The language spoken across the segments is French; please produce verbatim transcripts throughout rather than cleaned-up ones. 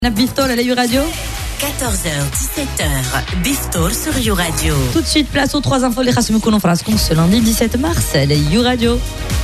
Biftor à la You-Radio. quatorze heures dix-sept heures, Biftor sur You-Radio. Tout de suite, place aux trois infos les Rasmussen en France comme ce lundi dix-sept mars, la You-Radio.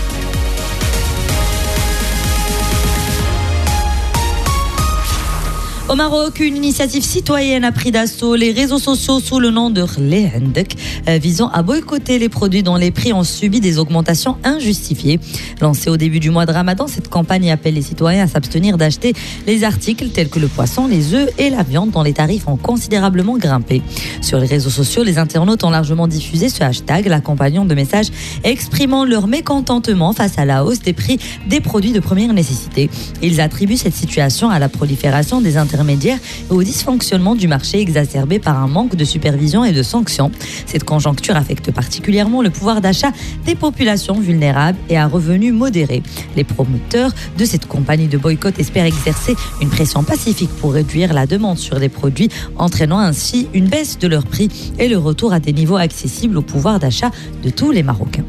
Au Maroc, une initiative citoyenne a pris d'assaut les réseaux sociaux sous le nom de Rleh Andek, visant à boycotter les produits dont les prix ont subi des augmentations injustifiées. Lancée au début du mois de Ramadan, cette campagne appelle les citoyens à s'abstenir d'acheter les articles tels que le poisson, les œufs et la viande dont les tarifs ont considérablement grimpé. Sur les réseaux sociaux, les internautes ont largement diffusé ce hashtag, l'accompagnant de messages exprimant leur mécontentement face à la hausse des prix des produits de première nécessité. Ils attribuent cette situation à la prolifération des intermédiaires intermédiaires et au dysfonctionnement du marché exacerbé par un manque de supervision et de sanctions. Cette conjoncture affecte particulièrement le pouvoir d'achat des populations vulnérables et à revenus modérés. Les promoteurs de cette compagnie de boycott espèrent exercer une pression pacifique pour réduire la demande sur les produits, entraînant ainsi une baisse de leur prix et le retour à des niveaux accessibles au pouvoir d'achat de tous les Marocains.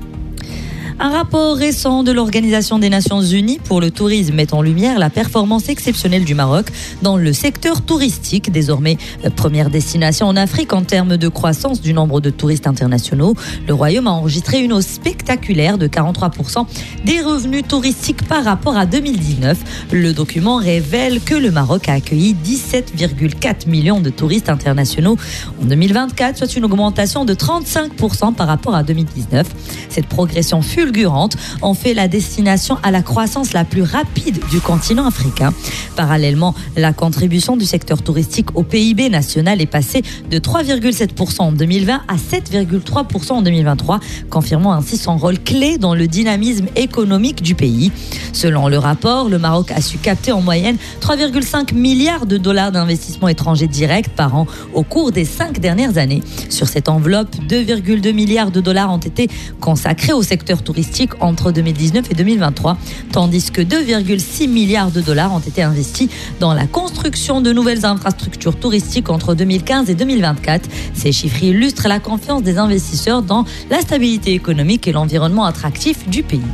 Un rapport récent de l'Organisation des Nations Unies pour le tourisme met en lumière la performance exceptionnelle du Maroc dans le secteur touristique, désormais première destination en Afrique en termes de croissance du nombre de touristes internationaux. Le Royaume a enregistré une hausse spectaculaire de quarante-trois pour cent des revenus touristiques par rapport à deux mille dix-neuf. Le document révèle que le Maroc a accueilli dix-sept virgule quatre millions de touristes internationaux en deux mille vingt-quatre, soit une augmentation de trente-cinq pour cent par rapport à deux mille dix-neuf. Cette progression fut en fait la destination à la croissance la plus rapide du continent africain. Parallèlement, la contribution du secteur touristique au P I B national est passée de trois virgule sept pour cent en deux mille vingt à sept virgule trois pour cent en deux mille vingt-trois, confirmant ainsi son rôle clé dans le dynamisme économique du pays. Selon le rapport, le Maroc a su capter en moyenne trois virgule cinq milliards de dollars d'investissements étrangers directs par an au cours des cinq dernières années. Sur cette enveloppe, deux virgule deux milliards de dollars ont été consacrés au secteur touristique entre deux mille dix-neuf et deux mille vingt-trois, tandis que deux virgule six milliards de dollars ont été investis dans la construction de nouvelles infrastructures touristiques entre deux mille quinze et deux mille vingt-quatre. Ces chiffres illustrent la confiance des investisseurs dans la stabilité économique et l'environnement attractif du pays.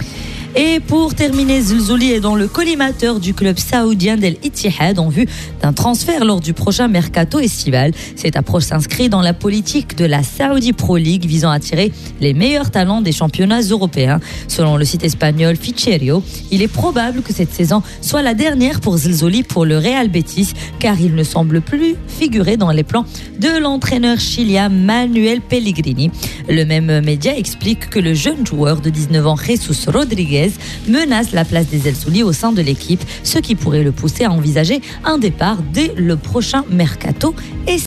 Et pour terminer, Zelzouli est dans le collimateur du club saoudien d'El Ittihad en vue d'un transfert lors du prochain mercato estival. Cette approche s'inscrit dans la politique de la Saudi Pro League visant à attirer les meilleurs talents des championnats européens. Selon le site espagnol Ficherio, il est probable que cette saison soit la dernière pour Zelzouli pour le Real Betis car il ne semble plus figurer dans les plans de l'entraîneur chilien Manuel Pellegrini. Le même média explique que le jeune joueur de dix-neuf ans Jesus Rodriguez menace la place des Zelzouli au sein de l'équipe, ce qui pourrait le pousser à envisager un départ dès le prochain mercato.